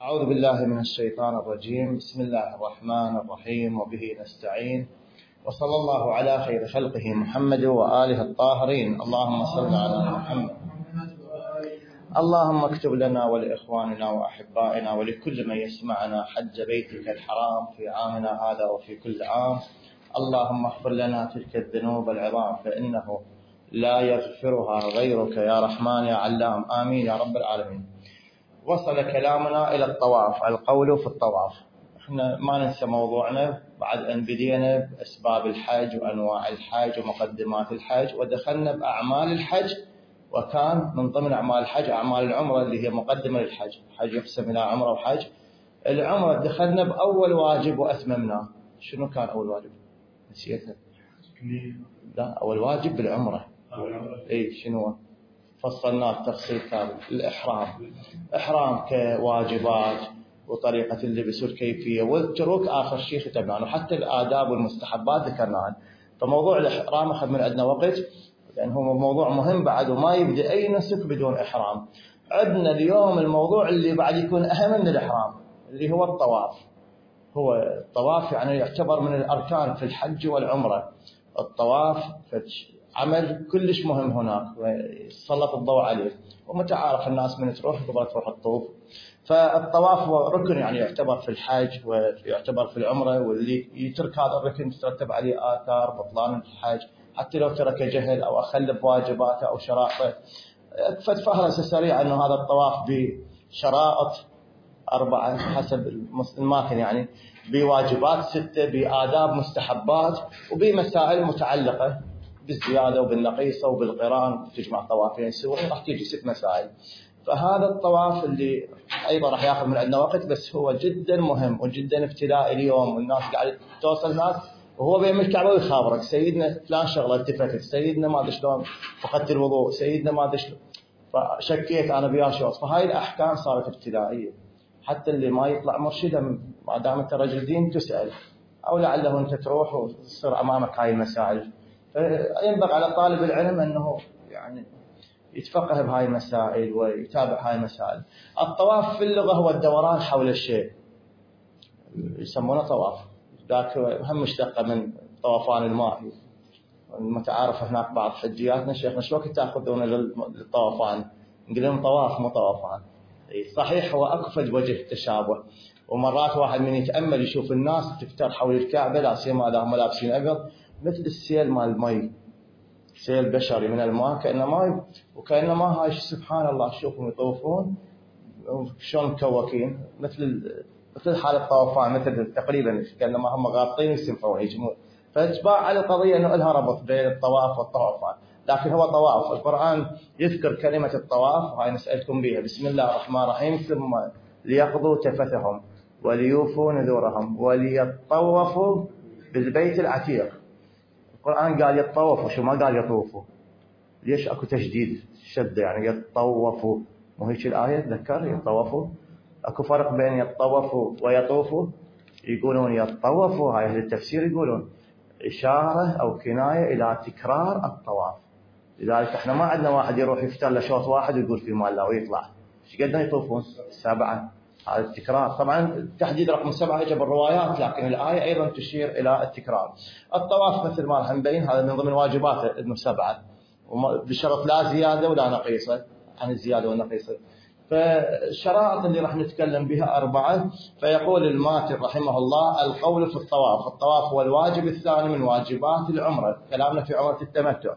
أعوذ بالله من الشيطان الرجيم. بسم الله الرحمن الرحيم، وبه نستعين، وصلى الله على خير خلقه محمد وآله الطاهرين. اللهم صل على محمد. اللهم اكتب لنا ولإخواننا وأحبائنا ولكل من يسمعنا حج بيتك الحرام في عامنا هذا وفي كل عام. اللهم اغفر لنا تلك الذنوب العظام فإنه لا يغفرها غيرك يا رحمن يا علام. آمين يا رب العالمين. وصل كلامنا إلى الطواف، القول في الطواف. احنا ما ننسى موضوعنا بعد أن بدينا بأسباب الحج وأنواع الحج ومقدمات الحج، ودخلنا بأعمال الحج، وكان من ضمن أعمال الحج أعمال العمرة اللي هي مقدمة للحج. الحج يقسم إلى عمرة وحج. العمرة دخلنا بأول واجب وأتممناه. شنو كان أول واجب؟ نسيتها. لا، أول واجب بالعمرة. إيه شنو؟ فصلناه تفصيل كامل. الإحرام، إحرام كواجبات وطريقة اللبس والكيفية والترك، آخر شيء ختمناه، وحتى الآداب والمستحبات ذكرناها. فموضوع الإحرام أخذ من عندنا وقت، لأن هو موضوع مهم بعد، وما يبدأ أي نسك بدون إحرام. عندنا اليوم الموضوع اللي بعد يكون أهم من الإحرام، اللي هو الطواف. هو الطواف يعني يعتبر من الأركان في الحج والعمرة. الطواف عمل كلش مهم هناك، وسلط الضوء عليه، ومتعارف الناس من تروح قبل تروح الطوف. فالطواف هو ركن يعني يعتبر في الحج ويعتبر في العمرة، واللي يترك هذا الركن تترتب عليه آثار بطلان الحج، حتى لو ترك جهل أو أخل بواجباته أو شرائطه. فهرس سريع أنه هذا الطواف بشرائط 4 حسب الماكن، يعني بواجبات 6، بآداب مستحبات، وبمسائل متعلقة بالزيادة وبالنقيصة وبالقران. تجمع طوافين سوا راح تيجي 6 مسائل. فهذا الطواف اللي أيضا راح يأخذ من عندنا وقت، بس هو جدا مهم وجدا ابتدائي اليوم. والناس قاعدة توصل ناس وهو بيم الكعبة ويخابرك: سيدنا فلان شغلة التفتت، سيدنا ما أدري شلون فقدت الوضوء، سيدنا ما أدري شلون، فشكيت أنا بياه شو. فهاي الأحكام صارت ابتدائية. حتى اللي ما يطلع مرشدا ما دام أنت رجل دين تسأل، أو لعله أنت تروح وتصير أمامك هاي المسائل. فينبغي على طالب العلم أنه يعني يتفقه بهاي المسائل ويتابع هاي المسائل. الطواف في اللغة هو الدوران حول الشيء، يسمونه طواف. ذاك هم مشتقة من طوفان الماء. المتعارف هناك بعض حجياتنا: شيخنا شو وقت تأخذون للطوفان؟ نقول لهم طواف مو طوفان. صحيح هو أكفل وجه تشابه، ومرات واحد من يتأمل يشوف الناس تفتر حول الكعبة، لا سيما إذا هم لابسين أبيض، مثل السيل مال المي، سيل بشري من الماء، كأنما وكأنما هاي سبحان الله شوفهم يطوفون شلون مكوكين، مثل حالة طوفان، مثل تقريبا كأنما هم غاطين يسمحون يجمون. فاتباع على القضية أنه لها ربط بين الطواف والطوافان، لكن هو طواف. القرآن يذكر كلمة الطواف، وهاي نسألكم بها: بسم الله الرحمن الرحيم، ثم ليقضوا تفثهم وليوفوا نذورهم وليطوفوا بالبيت العتيق. القرآن قال يتطوفوا، شو ما قال يطوفوا. ليش اكو تشديد شدة يعني يتطوفوا؟ مو هيك الآية تذكر يتطوفوا؟ اكو فرق بين يتطوفوا ويطوفوا. يقولون يتطوفوا، هاي أهل التفسير يقولون إشارة أو كناية إلى تكرار الطواف. لذلك احنا ما عندنا واحد يروح يفتر له شوط واحد ويقول في مال الله ويطلع. ايش قدنا يطوفون؟ 7. هذا التكرار. طبعا تحديد رقم 7 يجي بالروايات، لكن الآية أيضا تشير إلى التكرار. الطواف مثل ما راح نبين هذا من ضمن واجباته إنه 7، بشرط لا زيادة ولا نقيصة عن الزيادة والنقيصة. فالشرائط اللي راح نتكلم بها 4. فيقول الماتن رحمه الله: القول في الطواف. الطواف هو الواجب الثاني من واجبات العمرة. كلامنا في عمرة التمتع،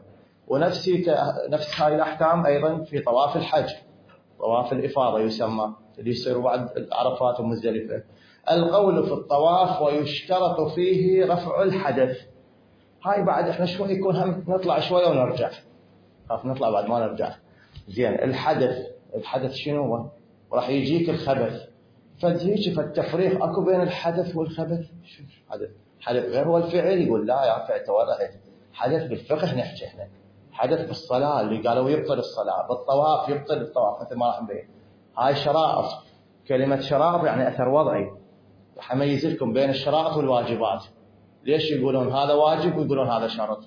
نفس هاي الأحكام أيضا في طواف الحج، طواف الإفاضة يسمى، اللي يصير بعد عرفات ومزدلفة. القول في الطواف ويشترط فيه رفع الحدث. هاي بعد احنا شوي يكون هم نطلع شوية ونرجع، خاف نطلع بعد ما نرجع. زين، الحدث شنو هو؟ وراح يجيك الخبث. فهيك فالتفريق اكو بين الحدث والخبث. شو حدث غير هو الفعل؟ يقول لا يا فعل تورعت. حدث بالفقه نحكي احنا، حدث بالصلاة اللي قالوا يبطل الصلاة، بالطواف يبطل الطواف مثل ما راح نبين. هاي شرائط. كلمة شرائط يعني أثر وضعي. راح أميز لكم بين الشرائط والواجبات. ليش يقولون هذا واجب ويقولون هذا شرط؟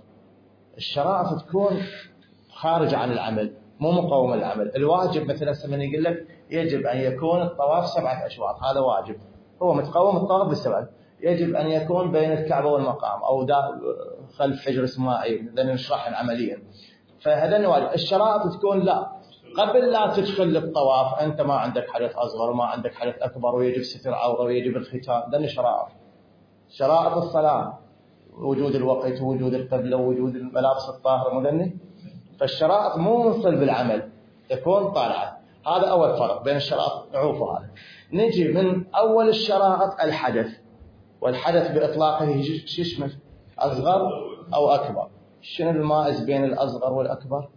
الشرائط تكون خارج عن العمل، مو مقوم العمل. الواجب مثلا من يقول لك يجب أن يكون الطواف 7 أشواط، هذا واجب. هو متقوم الطواف بالسبع. يجب أن يكون بين الكعبة والمقام أو خلف حجر إسماعيل، لأن نشرحها عمليا. فهذا واجب. الشرائط تكون لا، قبل لا تدخل الطواف أنت ما عندك حدث أصغر وما عندك حدث أكبر، ويجب ستر عورة ويجب الختان. ده شرائط. شرائط الصلاة وجود الوقت ووجود القبلة ووجود الملابس الطاهرة مذني. فالشرائط مو من صلب العمل، تكون طالعة. هذا أول فرق بين الشرائط. نعوفه هذا. نجي من أول الشرائط الحدث، والحدث بإطلاقه شو يشمل؟ أصغر أو أكبر. شنو المائز بين الأصغر والأكبر؟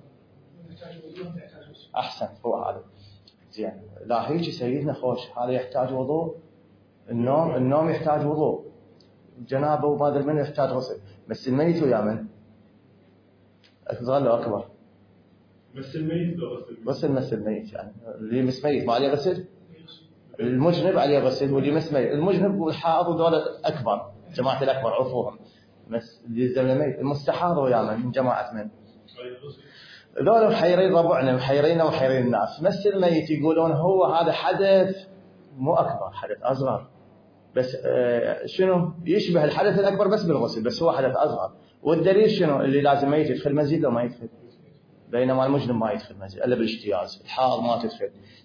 أحسن، هو هذا. زين، لا هيك سيدنا خوش، هذا يحتاج وضوء. النوم يحتاج وضوء. جنابه وما ادري من يحتاج غسل. بس الميت ويا من؟ أصغر لو أكبر؟ بس الميت لو غسل. غسل مس الميت، يعني اللي يمس ميت ما عليه غسل. المجنب عليه غسل، واللي يمس ميت. المجنب والحائض ودول أكبر، جماعة الأكبر عفوهم. بس اللي يلزم الميت. المستحاض ويا من جماعة من؟ ذولا محيرين ربعنا، محيرين ومحيرين الناس. مس الميت يقولون هو هذا حدث مو أكبر، حدث أصغر. بس شنو يشبه الحدث الأكبر بس بالغسل، بس هو حدث أصغر. والدليل شنو؟ اللي لازم ميت يدخل مسجد لو ما يدخل، بينما المجنب ما يدخل مسجد إلا بالاجتياز. الحائض ما تدخل.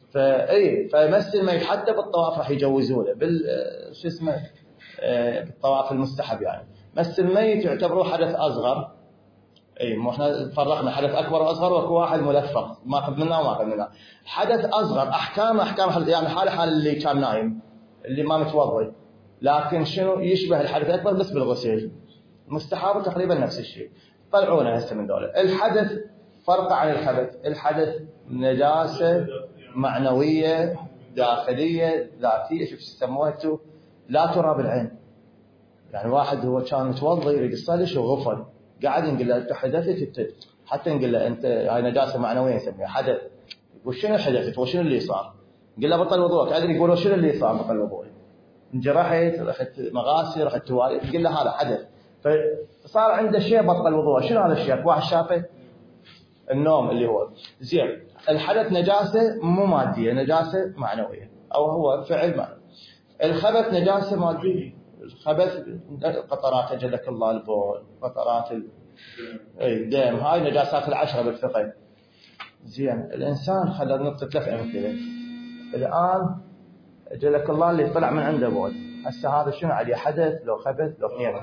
فمس الميت حتى بالطواف راح يجوزوا له شو اسمه، بالطواف المستحب. يعني مس الميت يعتبروه حدث أصغر. مو احنا فرقنا حدث أكبر وأصغر، وكل واحد ملفق، ما أخذ منه وما أخذ منه. حدث أصغر أحكام يعني حال اللي كان نايم، اللي ما متوضي، لكن شنو يشبه الحدث الأكبر بس بالغسيل. المستحاضة تقريبا نفس الشيء. طلعونا هسه من دولة. الحدث فرق عن الخبث. الحدث نجاسة معنوية داخلية ذاتية، شوف يسموها انتو، لا ترى بالعين. يعني واحد هو كان متوضي يريد يصلي شو غفل، قاعد نقول له انت حدثت، حتى نقول له انت هاي نجاسة معنوية نسميها حدث. وشنو حدثت وشنو اللي صار؟ قل له بطل وضوءك. قاعد يقولوا شنو اللي صار؟ بطل وضوءي، انجرحت، رحت مغاسل، رحت تواليت. قل له هذا حدث. فصار عنده شيء بطل وضوءه. شنو هذا الشيء؟ واحد شافه النوم اللي هو زين. الحدث نجاسة مو مادية، نجاسة معنوية، أو هو فعل معنوي. الخبث نجاسة مادية. الخبث قطرات أجلك الله، البول، قطرات الدم، هاي نجاسات 10 بالفقه. زين، الإنسان خلينا نعطي 3 أمثلة. الآن أجلك الله اللي طلع من عنده بول، هسه هذا شنو عليه؟ حدث لو خبث لو غيره؟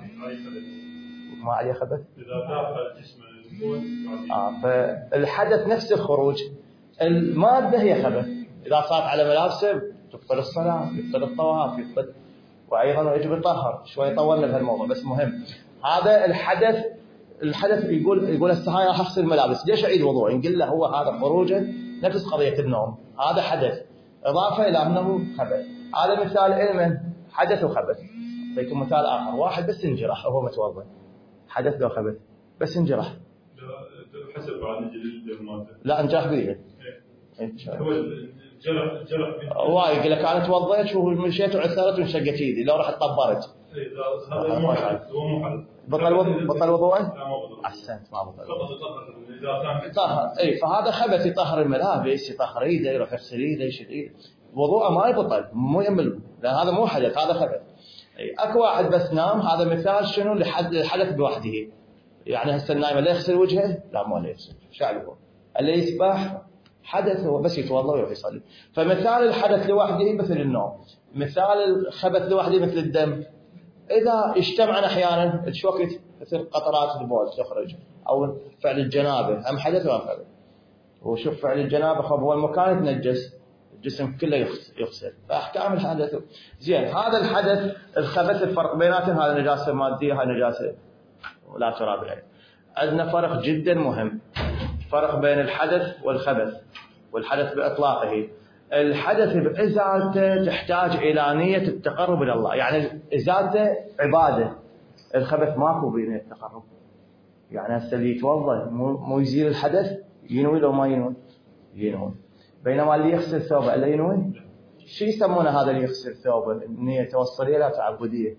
ما عليه خبث. إذا داخل جسم البول فالحدث نفس الخروج. المادة هي خبث. إذا صارت على ملابسه تبطل الصلاة، يبطل الطواف، يبطل. وأيضا يجب الطهر. شوي طولنا بهالموضوع بس مهم. هذا الحدث يقول هسه راح أغسل الملابس، ليش أعيد وضوء؟ نقول له هو هذا خروجه نفس قضية النوم، هذا حدث إضافة إلى أنه خبث. هذا مثال علم حدث وخبث. أعطيكم مثال آخر. واحد بس انجرح وهو متوضئ، حدث لو خبث؟ بس انجرح. حسب بعد الجلد مالته. لا انجرح بيده. هو الجرح واي يقول لك انا توضيت ومشيت وعثرت وانشقت ايدي، لو رحت طبرت. هذا مو حل. بطل وضوءه؟ لا ما بطل. احسنت، ما بطل. اذا كان طهر. فهذا خبث، يطهر الملابس، يطهر ايده، يروح يغسل ايده، يشد ايده. وضوءه ما يبطل، مو يمل، لان هذا مو حدث، هذا خبث. اكو واحد بس نام، هذا مثال شنو لحدث بوحده. يعني هسه النايم اللي يغسل وجهه لا مو اللي يغسل شعره، اللي يسبح حدث هو بس يتوضا ويروح يصلي. فمثال الحدث لوحده مثل النوم، مثال الخبث لوحده مثل الدم. اذا اجتمعنا احيانا ايش وقت مثل قطرات البول تخرج، او فعل الجنابه، هم حدث ولا خبث؟ وشوف فعل الجنابه هو المكان يتنجس، الجسم كله يغسل، فاحكام الحدث. زين، هذا الحدث الخبث الفرق بيناتهم، هذا نجاسه ماديه، هذا نجاسه ولا ترى بالعين. عندنا فرق جدا مهم، فرق بين الحدث والخبث. والحدث بإطلاقه، الحدث بإزالته تحتاج إلى نية التقرب إلى الله، يعني إزالته عبادة. الخبث ماكو بنية التقرب. يعني هسه اللي يتوضا مو يزيل الحدث، ينوي لو ما ينوي؟ ينوي. بينما اللي يغسل ثوبه الا ينوي. شو يسمونه هذا اللي يغسل ثوبه؟ النية توصلية لا تعبدية.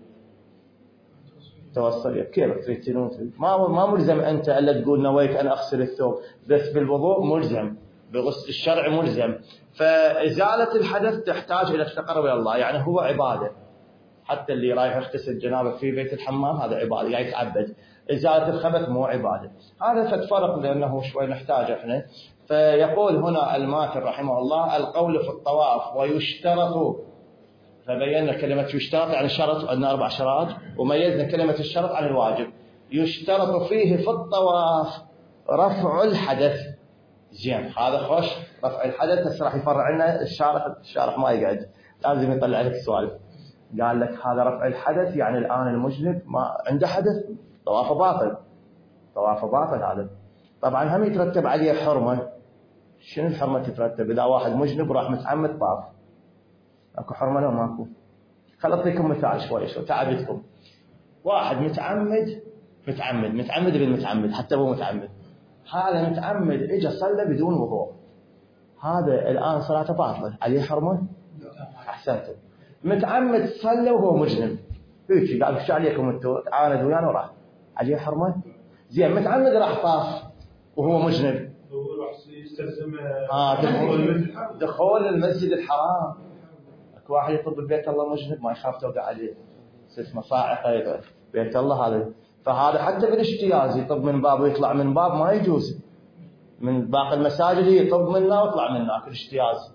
توصلية كيف تريد تنوي؟ ما ملزم أنت إلا تقول نويت أن أغسل الثوب، بس بالوضوء ملزم. بغسل الشرع ملزم. فإزالة الحدث تحتاج إلى التقرب إلى الله، يعني هو عبادة. حتى اللي رايح يغتسل جنابه في بيت الحمام هذا عبادة، يعني يتعبد. إزالة الخبث مو عبادة. هذا فتفرق لأنه شوي نحتاج إحنا. فيقول هنا الماتن رحمه الله: القول في الطواف ويشترط. فبينا كلمة يشترط يعني شرط، عندنا 4 شرائط، وميزنا كلمة الشرط عن الواجب. يشترط فيه في الطواف رفع الحدث. زين، هذا خوش رفع الحدث. هسه راح يفرع لنا الشارح ما يقعد، لازم يطلع لك السؤال. قال لك هذا رفع الحدث يعني الآن المجنب ما عنده حدث، طوافه باطل. طوافه باطل هذا. طبعا هم يترتب عليه حرمة. شنو الحرمة تترتب؟ إذا واحد مجنب راح متعمد طاف، اكو حرمة لو ماكو؟ خل أعطيكم مثال شوي تعبتكم. واحد متعمد بالمتعمد، حتى هو متعمد. هذا متعمد اجى صلى بدون وضوء، هذا الآن صلاته باطلة، عليه حرمة؟ أحسنتم. متعمد صلى وهو مجنب، هيك قال ايش عليكم انتم تعاندوا ويانا وراح، عليه حرمة؟ زين، متعمد راح طاف وهو مجنب، يستلزم دخول المسجد الحرام. اكو واحد يطب ببيت الله مجنب ما يخاف توقع عليه، اسمه صاعقه بيت الله هذا. فهذا حتى بالاجتياز يطب من باب ويطلع من باب ما يجوز. من باقي المساجد يطب منها ويطلع منها في الاجتياز.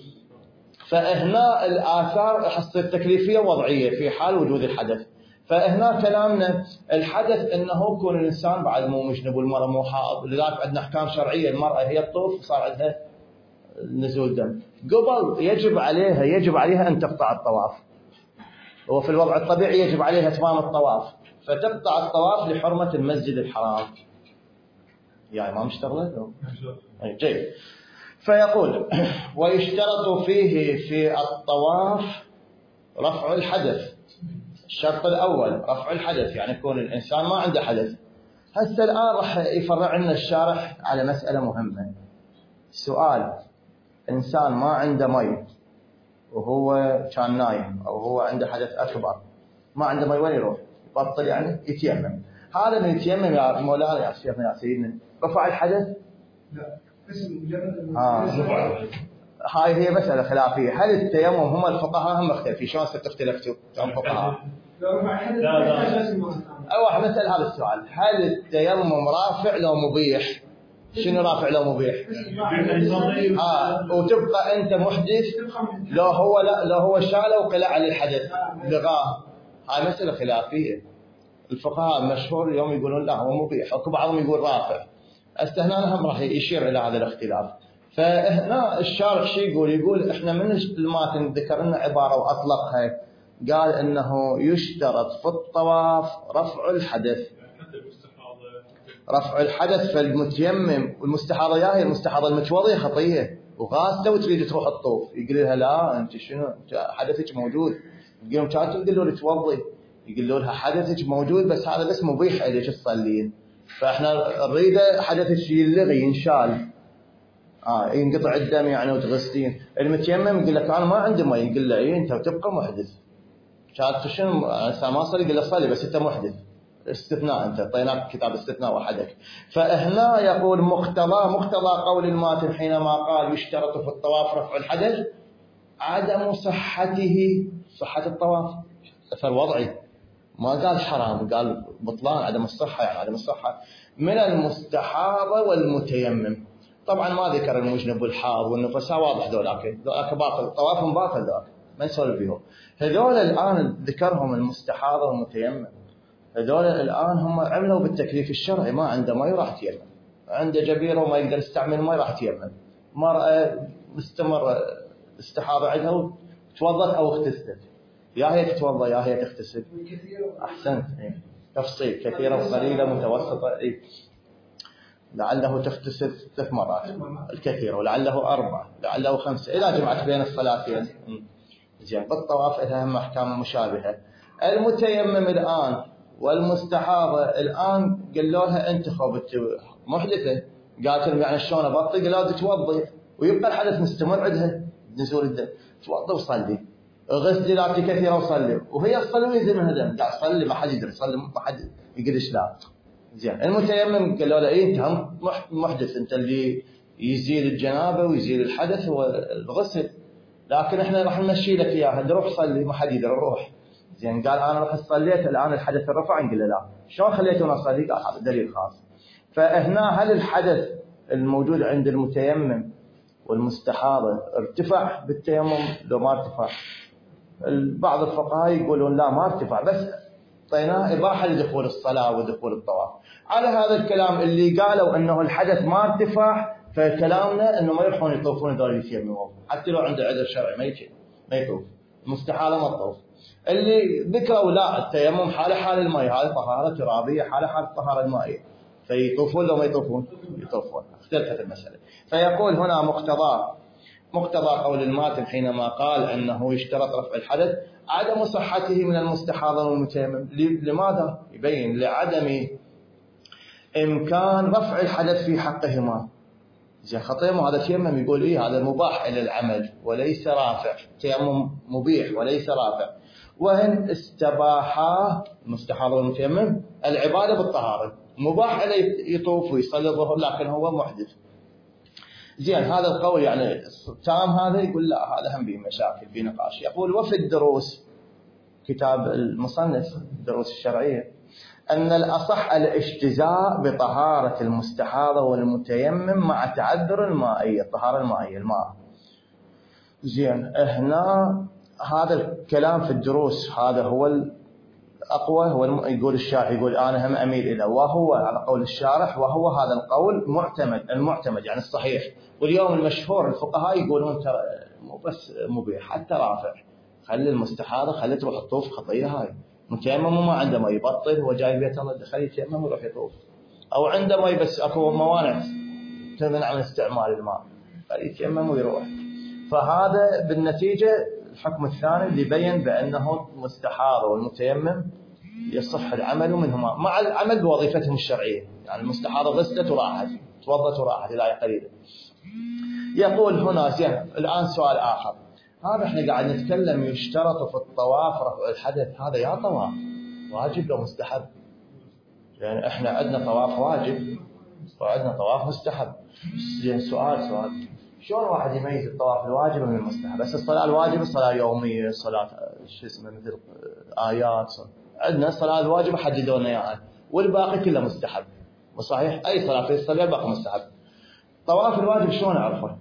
فهنا الآثار حصة التكليفية وضعية في حال وجود الحدث. فهنا كلامنا الحدث انه يكون الانسان بعد مو مجنب والمرأة مو حائض، لذلك عندنا احكام شرعية. المرأة هي تطوف وصار عندها نزول دم، قبل يجب عليها ان تقطع الطواف. وفي الوضع الطبيعي يجب عليها اتمام الطواف، فتقطع الطواف لحرمة المسجد الحرام. يعني ما مشتغله؟ جيد. فيقول: ويشترط فيه في الطواف رفع الحدث. الشرط الأول رفع الحدث، يعني يكون الإنسان ما عنده حدث. هسه الآن راح يفرع لنا الشارح على مسألة مهمة. سؤال: إنسان ما عنده مي وهو كان نايم، أو هو عنده حدث أكبر ما عنده مي، وين يروح؟ يبطل يعني يتيمم. هذا من يتيمم يا مولانا يا شيخنا يا سيدنا رفع الحدث؟ لا، بس مجرد هاي هي مسألة خلافية. هل التيمم هم الفقهاء هم مختلفين؟ شلون اختلفتوا كم فقهاء؟ أو نسأل هذا السؤال: هل التيمم رافع لو مبيح؟ شنو رافع لو مبيح؟ وتبقى أنت محدث لو هو شاله وقلع على الحدث لغاه. هاي مسألة خلافية. الفقهاء المشهور اليوم يقولون لا هو مبيح، أو بعضهم يقول رافع. هنا هم راح يشير إلى هذا الاختلاف. فهنا الشارح شو يقول احنا من الماتن ذكر لنا عبارة واطلقها، قال انه يشترط في الطواف رفع الحدث. رفع الحدث. فالمتيمم والمستحاضة هي المستحاضة المتوضية خطية وغاسله وتريد تروح الطوف، يقول لها لا انت شنو حدثك موجود. يقولون كاتب يقولوا لها توضي، يقولوا لها حدثك موجود بس هذا بس مبيح عليك تصلين. فاحنا نريد حدثك يلغي ينشال، ينقطع الدم يعني وتغسلين. المتيمم يقول لك انا ما عندي ماء، يقول له انت تبقى محدث. كانت شنو ما صلي، يقول له صلي بس انت محدث. استثناء، انت اعطيناك كتاب استثناء وحدك. فهنا يقول مقتضى قول الماتن حينما قال يشترط في الطواف رفع الحدث عدم صحة الطواف. اثر وضعي، ما قال حرام، قال بطلان، عدم الصحة، يعني عدم الصحة من المستحاضة والمتيمم. طبعا ما ذكر المجنب والحاض والنفساء، واضح ذولاك باطل، طوافهم باطل، ذولاك ما نسولف بيهم. هذول الآن ذكرهم المستحاضة والمتيمم، هذول الآن هم عملوا بالتكليف الشرعي. ما عنده ما راح يتيمم، عنده جبيرة وما يقدر يستعمل ما راح يتيمم. مرأة مستمر استحاضة عندها وتوضت أو اغتسلت، يا هي تتوضا يا هي تغتسل. أحسنت. تفصيل كثيرة وقليلة متوسطة. لعله تغتسل 3 مرات الكثيرة، ولعله 4، لعله 5، إذا جمعت بين الصلاتين. زين. بالطواف لها هم أحكام مشابهة. المتيمم الآن والمستحاضة الآن قالوا لها أنت خبت محدثة، قالت لهم يعني شلون أبطل؟ قالوا تتوضي ويبقى الحدث مستمر عندها نزول الدم، توضي وصلي، غسلي لاتي كثيرة وصلي، وهي تصلي وينزل منها دم، قاعد تصلي ما حد يدري، تصلي ما حد يقول لا. زين. المتيمم قالوا له انت هم محدث، انت اللي يزيل الجنابة ويزيل الحدث والغسل. لكن احنا راح نمشي لك اياها، روح صلي، ما حد يقدر روح. زين قال انا رحت صليت الان الحدث الرفع، نقول له لا، شلون خليتونا نصلي؟ قال هذا دليل خاص. فهنا هل الحدث الموجود عند المتيمم والمستحاضة ارتفع بالتيمم لو ما ارتفع؟ بعض الفقهاء يقولون لا ما ارتفع، بس طيناه إباحة لدخول الصلاة ودخول الطواف. على هذا الكلام اللي قالوا أنه الحدث ما ارتفع، فكلامنا أنه ما يروحون يطوفون دول يتيممون، حتى لو عنده عذر شرعي ما يطوف، المستحالة ما تطوف. اللي ذكروا لا، التيمم حالة حال الماء، هذه طهارة ترابية حالة حال الطهارة المائية، فيطوفون لو ما يطوفون؟ يطوفون. اختلفت المسألة. فيقول هنا مقتضى قول الماتن حينما قال أنه يشترط رفع الحدث عدم صحته من المستحاضة والمتيمم. لماذا؟ يبين لعدم إمكان رفع الحدث في حقهما. زين خطيم هذا تيمم، يقول إيه هذا مباح إلى العمل وليس رافع، تيمم مبيح وليس رافع. وإن استباحا المستحاضة والمتيمم العبادة بالطهارة، مباح إليه يطوف ويصلي الظهر لكن هو محدث. زين هذا القول يعني تام، هذا يقول لا، هذا هم به مشاكل في نقاش. يقول وفي الدروس، كتاب المصنف الدروس الشرعية، أن الأصح الاجتزاء بطهارة المستحاضة والمتيمم مع تعذر المائية، الطهارة المائية الماء. زين هنا هذا الكلام في الدروس هذا هو الأقوى، هو يقول الشارح، يقول أنا هم أميل إلى، وهو على قول الشارح، وهو هذا القول المعتمد يعني الصحيح. واليوم المشهور الفقهاء يقولون ترى مو بس مبيح حتى رافع، خلي المستحاضة خلي تروح تطوف، خطية هاي. متيمم ما عنده ما يبطل، هو جاي بيت الله خلي يتيمم ويروح يطوف، أو عنده ما بس أكو موانع تمنع عن استعمال الماء، خلي يتيمم ويروح. فهذا بالنتيجة الحكم الثاني اللي يبين بأنه المستحاضة والمتيمم يصح العمل منهما مع العمل بوظيفتهم الشرعية. يعني المستحاضة غسلت وراحت، توضت وراحت إلى قليلا. يقول هنا زين الآن سؤال آخر، هذا احنا قاعد نتكلم يشترط في الطواف رفع الحدث، هذا يا طواف واجب لو مستحب؟ يعني احنا عندنا طواف واجب وعندنا طواف مستحب. زين سؤال شلون واحد يميز الطواف الواجب من المستحب؟ بس الصلاة الواجبة صلاة يومية، صلاة شو اسمه مثل آيات، عندنا الصلاة الواجبة حددوا لنا اياها، والباقي كله مستحب. وصحيح أي صلاة في الصلاة الباقي مستحب. طواف الواجب شلون أعرفه؟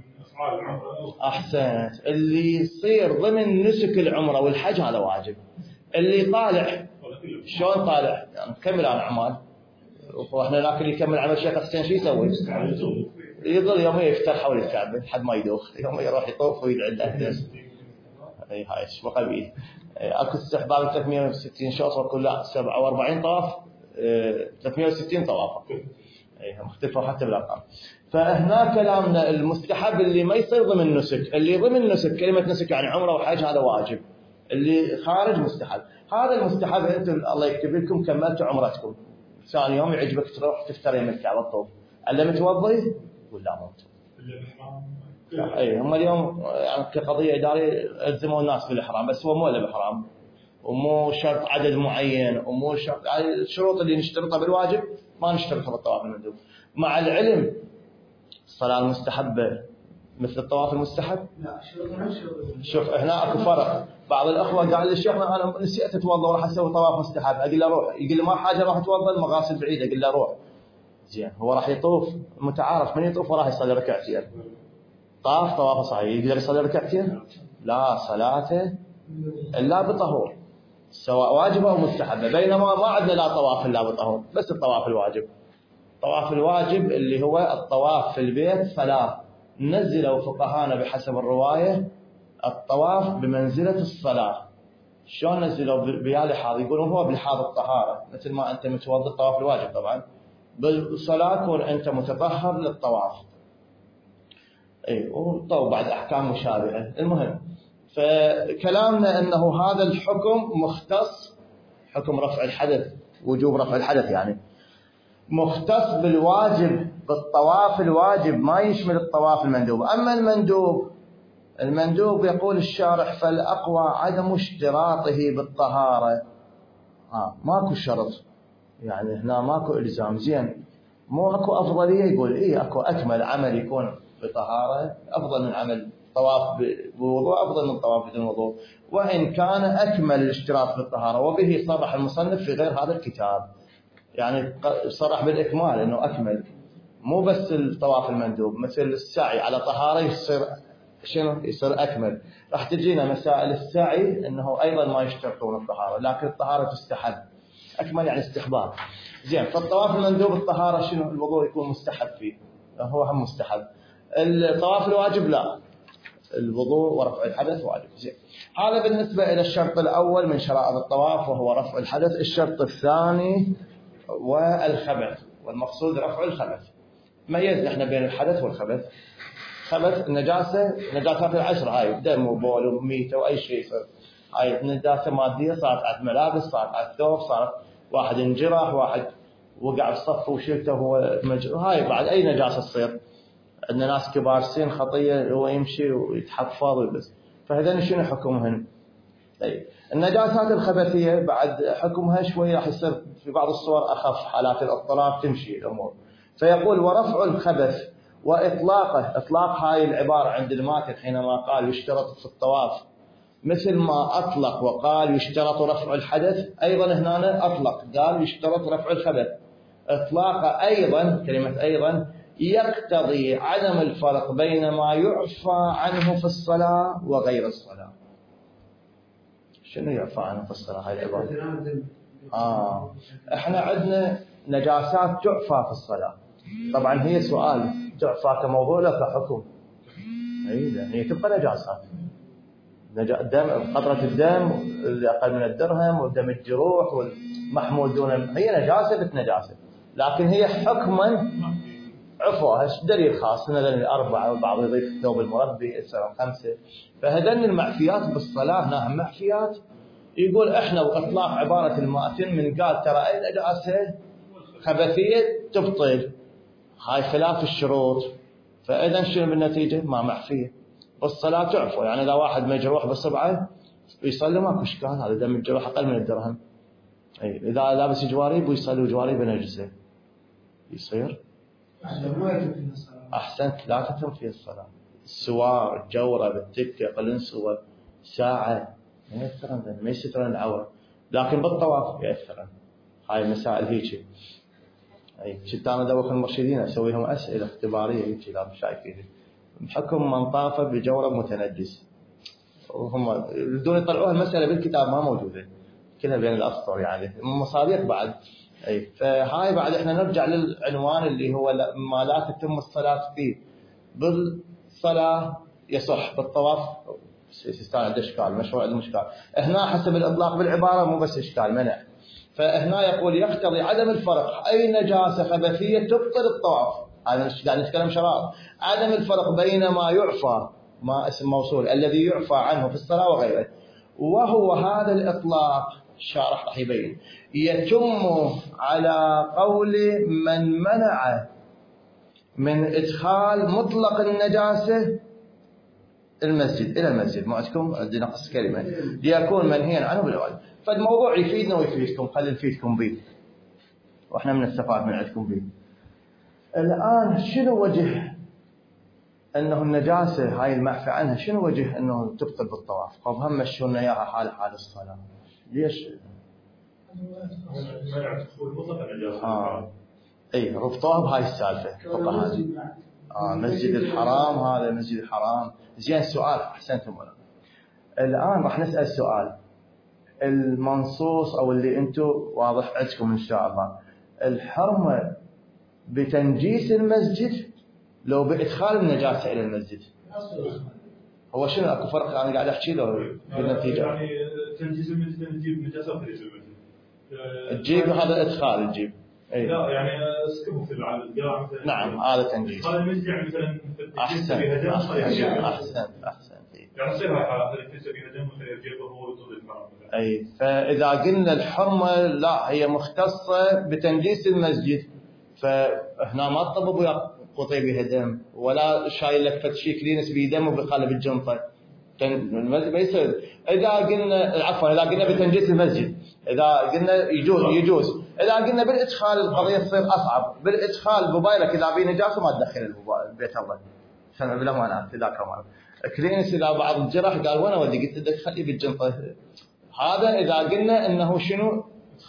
أحسنت، اللي يصير ضمن نسك العمرة والحج هذا واجب. اللي طالع شلون طالع؟ يعني كمل عن أعمال، واحنا لكن يكمل عمل شيخ حسين شو يسوي؟ يظل يوميا يفتر حول الكعبة لحد ما يدوخ، يوميا يروح يطوف ويدعي الله. اي هاي ايش بقى بيه؟ اكو استحباب 360 شوط وكل لا 47 طواف، 360 طواف. اي مختلفه حتى بالارقام. فهنا كلامنا المستحب اللي ما يصير ضمن نسك، اللي ضمن نسك كلمه نسك يعني عمره وحج هذا واجب، اللي خارج مستحب. هذا المستحب انتم الله يكتب لكم كملتوا عمرتكم، ثاني يوم يعجبك تروح تفتر يم الكعبه تطوف، الا متوضي ولا مو متوضي؟ اي هم اليوم يعني كقضيه اداريه الزموا الناس بالاحرام، بس هو مو الا باحرام، ومو شرط عدد معين، ومو شرط الشروط اللي نشترطها بالواجب ما نشترطها بالطواف المندوب. مع العلم الصلاه المستحبه مثل الطواف المستحب؟ لا شوف هنا اكو فرق. بعض الاخوه قال لي شيخنا انا نسيت اتوضا وراح اسوي طواف مستحب، اقول له روح، يقول لي ما حاجه راح اتوضا المغاسل بعيده، اقول له روح. زين هو راح يطوف متعارف من يطوف وراح يصلي ركعتين، طاف طوافه صحيح، يقدر يصلي ركعتين؟ لا صلاته الا بطهور، سواء واجبه او مستحبه. بينما ما عندنا لا طواف الا بطهور، بس الطواف الواجب. الطواف الواجب اللي هو الطواف في البيت ثلاث، نزلوا فقهانا بحسب الروايه الطواف بمنزله الصلاه. شلون نزلوا بلحاظ؟ يقولون هو بلحاظ الطهاره، مثل ما انت متوضئ الطواف الواجب طبعا، بالصلاه كون انت متطهر للطواف. اي وطو بعد احكام مشابهه. المهم فكلامنا انه هذا الحكم مختص، حكم رفع الحدث، وجوب رفع الحدث يعني مختص بالواجب، بالطواف الواجب، ما يشمل الطواف المندوب. اما المندوب يقول الشارح فالاقوى عدم اشتراطه بالطهاره. ماكو شرط، يعني هنا ماكو الزام. زين مو اكو افضليه، يقول ايه اكو اكمل عمل يكون بطهاره افضل من عمل طواف بوضوء، افضل من طواف بدون وضوء، وان كان اكمل الاشتراط بالطهاره. وبه صرح المصنف في غير هذا الكتاب، يعني صرح بالاكمال انه اكمل، مو بس الطواف المندوب، مثل السعي على طهاره يصير شنو؟ يصير اكمل. راح تجينا مسائل السعي انه ايضا ما يشترطون الطهاره، لكن الطهاره تستحب، اكمل يعني استحباب. زين، فالطواف المندوب الطهاره شنو؟ الوضوء يكون مستحب فيه، هو هم مستحب. الطواف الواجب لا، الوضوء ورفع الحدث واجب. زين، هذا بالنسبه الى الشرط الاول من شرائط الطواف وهو رفع الحدث. الشرط الثاني والخبث، والمقصود رفع الخبث. ميزنا احنا بين الحدث والخبث. خبث النجاسه، نجاسات العشر هاي دم وبول وميته واي شيء يصير، هاي نجاسه ماديه صارت على الملابس، صارت على الثوب، صارت واحد انجرح، واحد وقع بصف وشلته هو هاي بعد اي نجاسه تصير. عندنا ناس كبار سن خطيه هو يمشي ويتحفظ ويبس، فهذين شنو حكمهن؟ طيب النجاسات الخبثيه بعد حكمها شوي راح يصير في بعض الصور اخف، حالات الاضطراب تمشي الامور. فيقول ورفع الخبث واطلاقه. اطلاق هاي العباره عند الماتن حينما قال يشترط في الطواف، مثل ما اطلق وقال يشترط رفع الحدث، ايضا هنا اطلق قال يشترط رفع الخبث. اطلاق ايضا، كلمه ايضا يقتضي عدم الفرق بين ما يعفى عنه في الصلاه وغير الصلاه. شنو يعفى عنه في الصلاه هاي العباره؟ احنا عندنا نجاسات تعفى في الصلاه، طبعا هي سؤال تعفى كموضوع لا كحكم. لان هي تبقى نجاسات، دم، قطره الدم اللي اقل من الدرهم، ودم الجروح والمحمول دون، هي نجاسه بتنجاسه، لكن هي حكما عفوها دليل خاص، مثلا 4 وبعض يضيف الثوب المربي يصير 5. فهذن المعفيات بالصلاه نعم معفيات. يقول احنا واطلاق عباره الماتن من قال ترى اي نجاسه خبثيه تبطل، هاي خلاف الشروط، فاذا شنو بالنتيجه؟ ما معفيه والصلاه تعفو. يعني اذا واحد مجروح بصبعه يصلي ماكو اشكال، هذا دم الجروح اقل من الدرهم. اذا لابس جواريب ويصلي جواريب نجسه يصير احسنت، لا تتم فيه الصلاه. السوار، الجوره، التكه، قلنسوه، ساعه ما يأثرن، ما يسترن العوره، لكن بالطواف يأثرن. هاي مسائل هيك. كنت انا ادوخ المرشدين اسوي لهم اسئله اختباريه هيك، لا مش شايفين حكم من طاف بجورب متنجس، وهم بدون يطلعوها المساله بالكتاب ما موجوده، كلها بين الاسطر يعني مصادق بعد. فهاي بعد احنا نرجع للعنوان اللي هو ما لا تتم الصلاه فيه. بالصلاه يصح، بالطواف يستاهل عنده اشكال، مشروع عنده اشكال. هنا حسب الاطلاق بالعباره مو بس اشكال، منع. فهنا يقول يقتضي عدم الفرق، اي نجاسه خبثيه تبطل الطواف. هذا قاعد نتكلم شرائط. عدم الفرق بين ما يعفى، ما اسم موصول، الذي يعفى عنه في الصلاه وغيره. وهو هذا الاطلاق الشارح راح يبين يتم على قول من منع من ادخال مطلق النجاسه المسجد الى المسجد. ما عندكم عندي نقص كلمه ليكون منهيا عنه بالواجب. فالموضوع يفيدنا ويفيدكم، خلي نفيدكم به واحنا بنستفاد من عندكم به. الان شنو وجه انه النجاسه هاي المعفى عنها، شنو وجه انه تبطل بالطواف؟ طب هم مشونا اياها حال الصلاه، ليش؟ منع دخول مطلق النجاسه. اي ربطوها بهاي السالفه فقهاء. مسجد الحرام، هذا مسجد الحرام. زين سؤال، احسنتم. الان راح نسال سؤال، المنصوص او اللي انتم واضح عندكم ان شاء الله، الحرمه بتنجيس المسجد لو بادخال النجاسه الى المسجد؟ هو شنو اكو فرق؟ انا قاعد احكي له بالنتيجه يعني تنجيس المسجد نجيب نجاسه وخرج المسجد، تجيب هذا ادخال تجيب. أي. لا يعني اسكبه في القاع مثلا. نعم هذا تنجيس. هذا المسجد يعني مثلا احسن بهدم احسن يعني يصير هاي حاله تلبسه بهدم وخير جيبه هو ويطول الحرام. اي، فاذا قلنا الحرمه لا هي مختصه بتنجيس المسجد، فهنا ما تطبب ويا قطي بهدم ولا شايل لك فتشي كلينس بيدم وبقلب الجنطه، ما يصير. اذا قلنا عفوا اذا قلنا بتنجيس المسجد، اذا قلنا يجوز إذا قلنا بالإدخال القضية تصير أصعب. بالإدخال موبايلك إذا به نجاسة ما تدخل الموبايل بيت الله. سمع بالأمانة في ذاك الرمضان. كلينس إذا بعض الجرح قال وأنا ودي قلت لك خليه بالجنطة. هذا إذا قلنا إنه شنو؟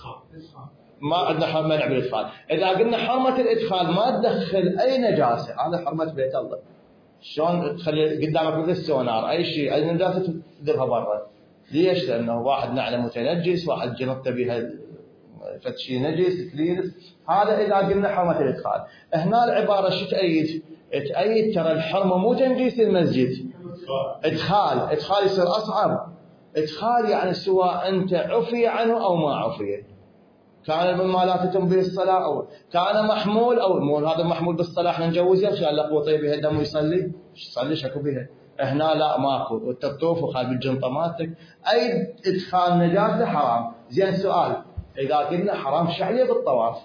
ما عندنا منع بالإدخال. إذا قلنا حرمة الإدخال ما تدخل أي نجاسة، هذا حرمة بيت الله. شلون تخلي قدامك مثل السونار أي شيء أي نجاسة تدرها برا. ليش؟ لأنه واحد نعلة متنجس، واحد جنطة بها فتشي نجس كلينس. هذا إذا قلنا حرمة الإدخال. هنا العبارة شو تأيد؟ تأيد ترى الحرمة مو تنجيس المسجد. إدخال يصير أصعب. إدخال يعني سواء أنت عفي عنه أو ما عفي، كان مما لا تتم به الصلاة أو كان محمول أو مو هذا محمول بالصلاة احنا نجوزه عشان لا قوة بها دم ويصلي يصلي شكو بها. هنا لا ماكو وتطوف وخال بالجنطة مالتك. أي إدخال نجاسة حرام. زين سؤال، إذا قلنا حرام شعلية بالطواف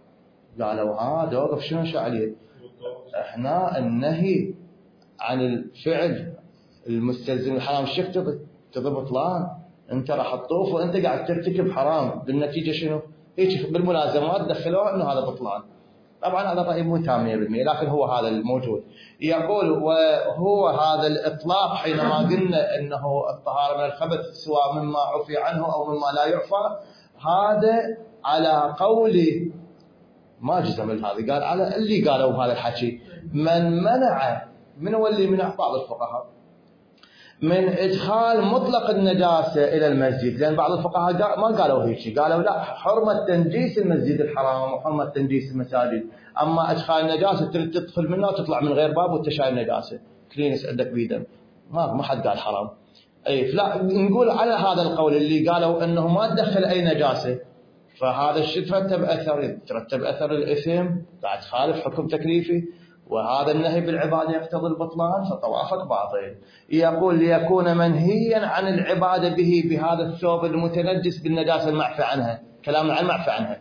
قالوا دوقف شنو شعلية؟ احنا النهي عن الفعل المستلزم الحرام شو بطلان. انت راح تطوف وانت قاعد ترتكب حرام، بالنتيجه شنو؟ هيك بالملازمات دخلوها انه هذا بطلان. طبعا هذا راي مو تام 100%، لكن هو هذا الموجود. يقول وهو هذا الاطلاق حينما قلنا انه الطهاره من الخبث سواء مما عفي عنه او مما لا يعفى، هذا على قول ما جزم هذا، قال على اللي قالوا هذا الحكي من منع، من هو اللي منع؟ بعض الفقهاء من إدخال مطلق النجاسة إلى المسجد، لأن بعض الفقهاء ما قالوا هيك، قالوا لا حرمة تنجيس المسجد الحرام وحرمة تنجيس المساجد، أما إدخال النجاسة تريد تدخل منها وتطلع من غير باب وأنت شايل نجاسة كلينس عندك بيدم، ما حد قال حرام. أي فلا نقول على هذا القول اللي قالوا أنه ما تدخل أي نجاسة، فهذا الشيء ترتب أثر الإثم، قاعد تخالف حكم تكليفي، وهذا النهي بالعبادة يقتضي البطلان، فطوافك باطل. يقول ليكون منهيا عن العبادة به بهذا الثوب المتنجس بالنجاسة المعفى عنها، كلامنا عن المعفى عنها.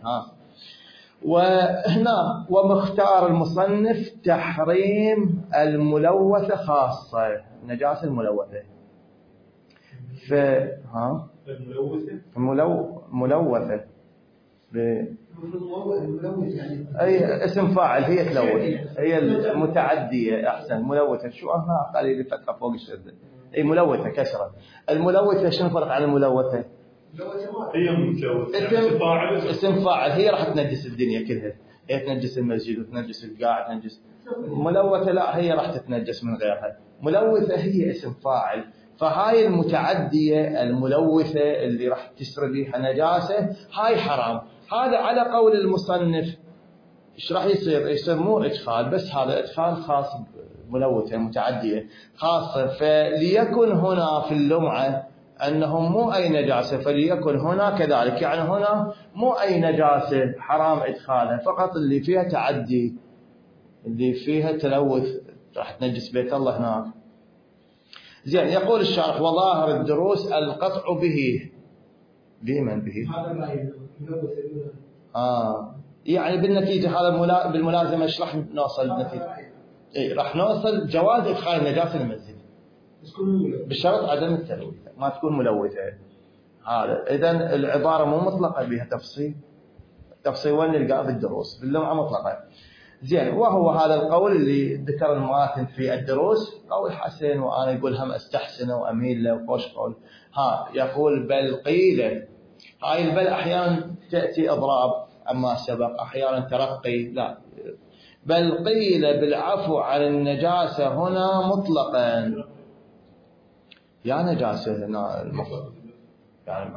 وهنا ومختار المصنف تحريم الملوثة خاصة، النجاسة الملوثة. ملوثة أي اسم فاعل، هي تلوث، هي المتعدية أحسن. ملوثة شو قليل فتحة فوق الشدة، أي ملوثة كسرة. الملوثة شنو الفرق عن الملوثة؟ هي ملوثة اسم فاعل، هي راح تنجس الدنيا كلها، هي تنجس المسجد وتنجس القاع تنجس. ملوثة لا، هي راح تتنجس من غيرها. ملوثة هي اسم فاعل، فهاي المتعدية الملوثة اللي راح تسري بها نجاسة هاي حرام. هذا على قول المصنف. ايش راح يصير مو ادخال بس، هذا ادخال خاص ملوثة متعدية خاصة. فليكن هنا في اللمعة انهم مو اي نجاسة، فليكن هنا كذلك، يعني هنا مو اي نجاسة حرام ادخالها، فقط اللي فيها تعدي، اللي فيها تلوث راح تنجس بيت الله هناك. زين يقول الشارح وظاهر الدروس القطع به. بمن به؟ يعني بالنتيجة هذا بالملازمة ايش راح نوصل بالنتيجة؟ راح نوصل جواز إدخال النجاسة للمسجد بشرط عدم التلوث، ما تكون ملوثة. هذا إذن العبارة مو مطلقة بها تفصيل وين نلقاه بالدروس، باللمعة مطلقة. زين وهو هذا القول اللي ذكر الماتن في الدروس قول حسن، وأنا يقول هم استحسنه وأميل له وفوش قول. يقول بل قيل، هاي البل أحيانا تأتي إضراب أما سبق، أحيانا ترقي، لا بل قيل بالعفو عن النجاسة هنا مطلقا. يا نجاسة هنا المطلق يعني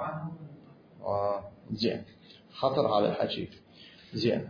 زين خطر هذا الحكي. زين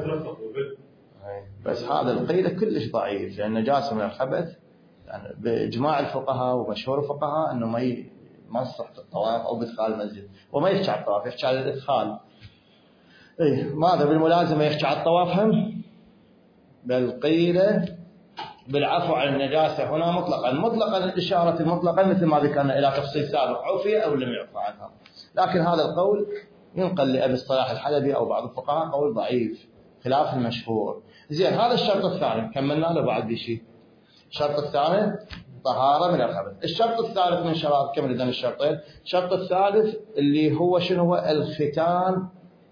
بس هذا القيل كلش ضعيف، لأن النجاسة من الخبث يعني بإجماع الفقهاء ومشهور الفقهاء أنه ما يصح الطواف أو بإدخال المسجد، وما يحكي على الطواف، يحكي على الإدخال. ماذا بالملازمة يحكي على الطواف هم؟ بل قيل بالعفو عن النجاسة هنا مطلقا الإشارة المطلقة مثل ما ذكرنا إلى تفصيل سابق، عفية أو لم يعفى عنها. لكن هذا القول ينقل لأبي الصلاح الحلبي أو بعض الفقهاء قول ضعيف خلاف المشهور. زين هذا الشرط الثاني كملنا له بعد بشيء. الشرط الثاني طهارة من الخبث. الشرط الثالث من شرائط كمل إذن الشرطين. الشرط الثالث اللي هو شنو؟ هو الختان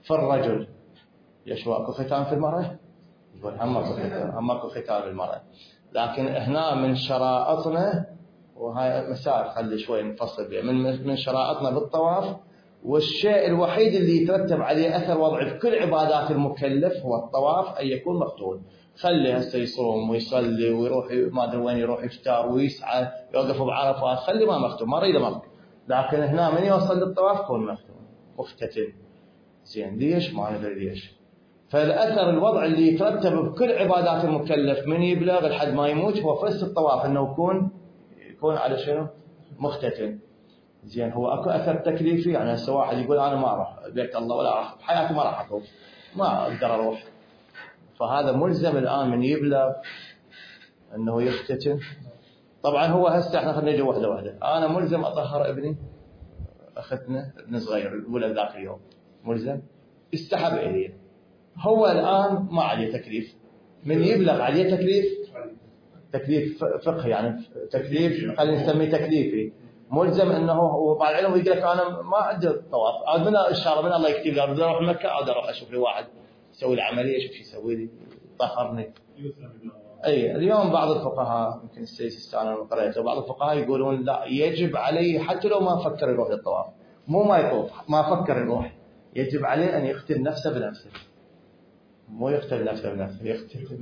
في الرجل يشوى اكو ختان في المرأة؟ يقول هم اكو ختان للمرأة، لكن هنا من شرائطنا، وهاي مسائل خلي شوي نفصل بها، من شرائطنا بالطواف، والشيء الوحيد اللي يترتب عليه اثر وضعي في كل عبادات المكلف هو الطواف ان يكون مختون. خلي هسه يصوم ويصلي ويروح ما ادري وين يروح يفتر ويسعى يوقف بعرفات، خلي ما مختون ما اريده مختون، لكن هنا من يوصل للطواف يكون مختون مختتن. زين ليش؟ ما ندري ليش. فالاثر الوضع اللي يترتب بكل عبادات المكلف من يبلغ لحد ما يموت هو فس الطواف انه يكون على شنو؟ مختتن. زين هو اكو اثر تكليفي، يعني هسه واحد يقول انا ما اروح بيت الله ولا راح بحياتي ما راح اطوف، ما اقدر اروح، فهذا ملزم الان من يبلغ انه يختتن. طبعا هو هسه احنا خلينا نجي واحده واحده. انا ملزم اطهر ابني، اختنا ابن صغير الولد ذاك اليوم ملزم، استحب الي، هو الان ما عليه تكليف، من يبلغ عليه تكليف فقهي، يعني تكليف خلينا نسميه تكليفي، ملزم انه هو مع العلم يقول لك انا ما عندي طواف، من الشارع من الله يكتب لي بدي اروح مكه او اروح اشوف لي واحد يسوي لي عمليه، شوف شو يسوي لي طهرني. اي اليوم بعض الفقهاء يمكن السيستان انا قريته، بعض الفقهاء يقولون لا يجب عليه حتى لو ما فكر يروح للطواف، مو ما يطوف ما فكر يروح، يجب عليه ان يختن نفسه بنفسه، مو يختن نفسه بنفسه، يختن.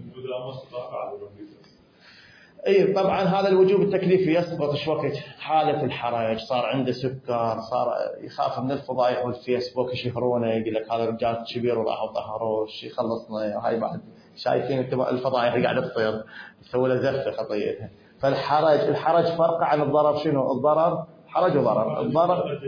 اي طبعا هذا الوجوب التكليفي يسقط ايش وقت؟ حاله الحرج، صار عنده سكر، صار يخاف من الفضايح والفيسبوك يشهرونه، يقول لك هذا رجال كبير وراحوا طهروه ايش يخلصنا، هاي بعد شايفين انتم الفضايح اللي قاعده تصير تسوي له زفه خطيتها. فالحرج فرق عن الضرر شنو؟ الضرر حرج وضرر، الضرر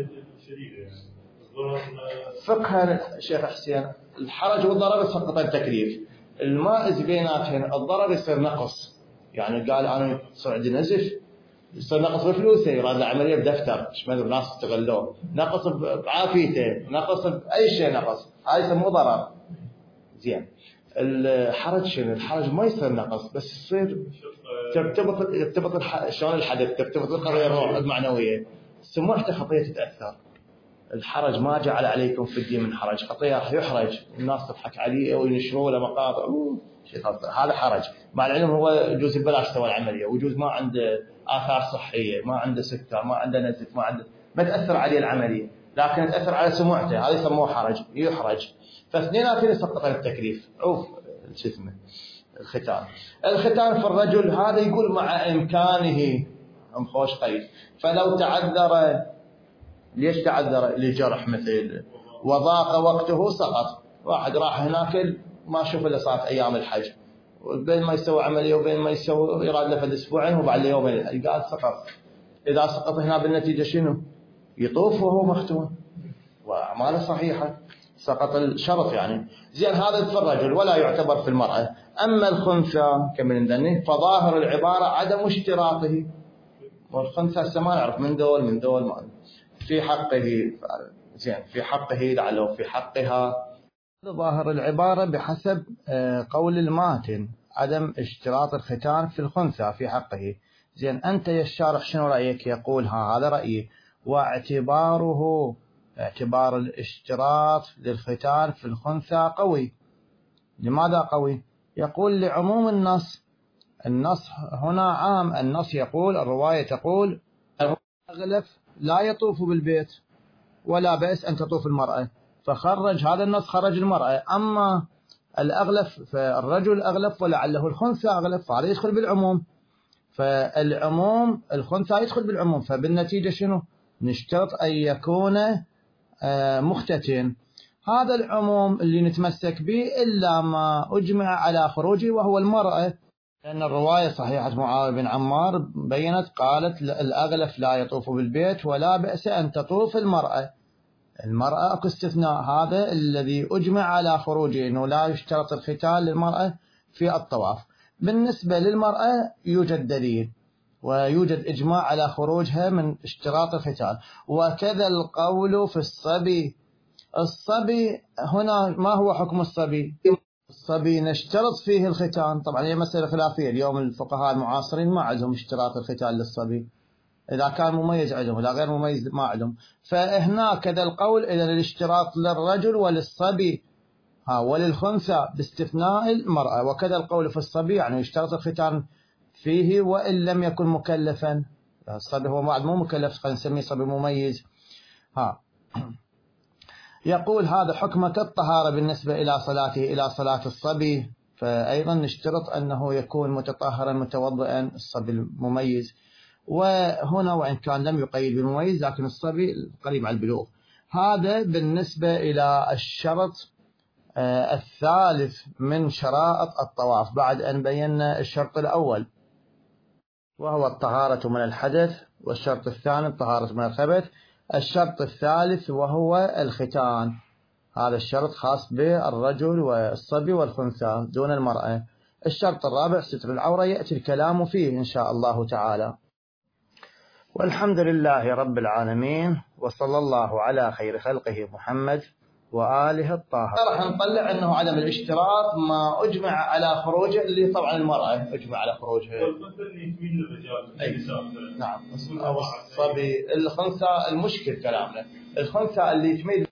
فقها شيخ حسين الحرج والضرر يسقط التكليف، المائز بيناتهم الضرر يصير نقص، يعني قال انا يصير عندي نزف، يصير نقص بفلوسه، يراد العمليه بدفتر، ايش ما ناس استغلوه، نقص بعافيته، نقص باي شيء، نقص هاي يسموه ضرر. زين الحرج شنو؟ الحرج ما يصير نقص، بس يصير ترتبط شلون الحدث، ترتبط القضيه الروح المعنويه، سموحته خطيه تتاثر. الحرج ما جعل عليكم في الدين من حرج، خطيه راح يحرج، الناس تضحك عليه وينشروا له مقاطع هذا حرج، مع العلم هو يجوز ببلاش سوى العمليه، ويجوز ما عنده اثار صحيه، ما عنده سكر، ما عنده نزف، ما تاثر عليه العمليه، لكن تاثر على سموحته، هذا يسموه حرج، يحرج. فاثنيناتهم يسقط التكليف. عوف شو اسمه الختان في الرجل هذا يقول مع امكانه خوش قيد، فلو تعذر، ليش تعذر؟ لجرح مثل وضاق وقته سقط، واحد راح هناك ما شوف الا صارت ايام الحج، وبين ما يسوي عمليه وبين ما يسوي يراد له في اسبوعين وبعد يومين قال سقط. اذا سقط هنا بالنتيجه شنو؟ يطوف وهو مختون واعماله صحيحه، سقط الشرط يعني. زين هذا في الرجل ولا يعتبر في المراه. اما الخنثى كما ندني فظاهر العباره عدم اشتراطه، والخنثى هسه ما نعرف من دول ما في حقه، زين في حقه لعله في حقها، ظاهر العبارة بحسب قول الماتن عدم اشتراط الختان في الخنثى في حقه. زين أنت يا الشارح شنو رأيك؟ يقول هذا رأيي، اعتبار الاشتراط للختان في الخنثى قوي. لماذا قوي؟ يقول لعموم النص هنا عام، النص يقول، الرواية تقول الأغلف لا يطوف بالبيت ولا بأس أن تطوف المرأة، فخرج هذا النص خرج المرأة. أما الأغلف فالرجل أغلف ولعله الخنثى أغلف، فهذا يدخل بالعموم، فالعموم الخنثى يدخل بالعموم، فبالنتيجة شنو؟ نشترط أن يكون مختتن. هذا العموم اللي نتمسك به إلا ما أجمع على خروجه وهو المرأة، لأن الرواية صحيحة معاوية بن عمار بينت قالت الأغلف لا يطوف بالبيت ولا بأس أن تطوف المرأة أكو استثناء، هذا الذي أجمع على خروجه أنه لا يشترط الختان للمرأة في الطواف. بالنسبة للمرأة يوجد دليل ويوجد إجماع على خروجها من اشتراط الختان، وكذا القول في الصبي. الصبي هنا ما هو حكم الصبي؟ الصبي نشترط فيه الختان، طبعا هي مسألة خلافية، اليوم الفقهاء المعاصرين ما عندهم اشتراط الختان للصبي، إذا كان مميز عندهم، إذا غير مميز ما عندهم. فهنا كذا القول إذا الاشتراط للرجل وللصبي وللخنثى باستثناء المرأة، وكذا القول في الصبي يعني يشترط الختان فيه وإن لم يكن مكلفا. الصبي هو مو مكلف، خلينا نسميه صبي مميز. يقول هذا حكمة الطهارة بالنسبة إلى صلاته إلى صلاة الصبي، فأيضا نشترط أنه يكون متطهرا متوضئا الصبي المميز. وهنا وإن كان لم يقيد بالمميز لكن الصبي قريب على البلوغ. هذا بالنسبة إلى الشرط الثالث من شرائط الطواف، بعد أن بينا الشرط الأول وهو الطهارة من الحدث، والشرط الثاني الطهارة من الخبث. الشرط الثالث وهو الختان، هذا الشرط خاص بالرجل والصبي والخنثى دون المرأة. الشرط الرابع ستر العورة، يأتي الكلام فيه إن شاء الله تعالى. والحمد لله رب العالمين، وصلى الله على خير خلقه محمد وآله الطاهر. راح نطلع أنه عدم الاشتراط ما أجمع على خروجه، اللي طبعا المرأة أجمع على خروجها. نعم. الصبي الخنثى المشكل كلامنا، الخنثى اللي تميل